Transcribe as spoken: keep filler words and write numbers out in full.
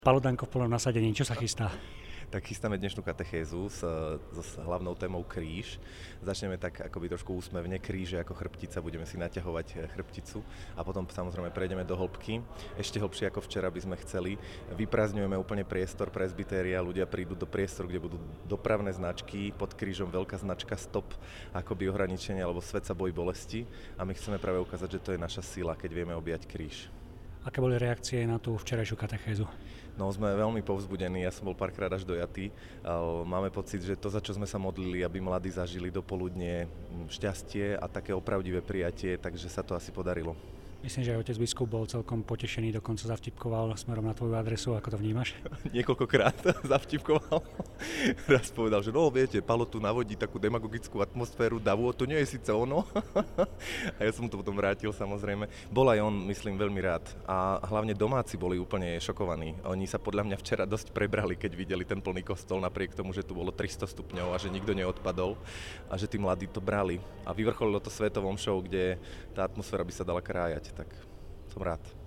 Palo Danko v plnom nasadení, čo sa chystá? Tak chystáme dnešnú katechézu s, s hlavnou témou kríž. Začneme tak akoby trošku úsmevne, kríže ako chrbtica, budeme si naťahovať chrbticu a potom samozrejme prejdeme do hĺbky. Ešte hlbšie ako včera by sme chceli. Vyprázdňujeme úplne priestor presbytéria, ľudia prídu do priestoru, kde budú dopravné značky, pod krížom veľká značka stop, akoby ohraničenie alebo svet sa bojí bolesti a my chceme práve ukázať, že to je naša sila, keď vieme objať kríž. Aké boli reakcie na tú včerajšiu katechézu? No, sme veľmi povzbudení, ja som bol párkrát až dojatý. Máme pocit, že to, za čo sme sa modlili, aby mladí zažili dopoludne šťastie a také opravdivé prijatie, takže sa to asi podarilo. Myslím, že aj otec biskup bol celkom potešený, dokonca zavtipkoval smerom na tvoju adresu, ako to vnímaš? Niekoľkokrát zavtipkoval. Raz povedal, že no viete, Palo tu navodí takú demagogickú atmosféru davu, to nie je síce ono. A ja som to potom vrátil samozrejme. Bol aj on, myslím, veľmi rád. A hlavne domáci boli úplne šokovaní. Oni sa podľa mňa včera dosť prebrali, keď videli ten plný kostol, napriek tomu, že tu bolo tristo stupňov a že nikto neodpadol a že tí mladí to brali. A vyvrcholilo to svetovom show, kde tá atmosféra by sa dala krájať. Tak som rád.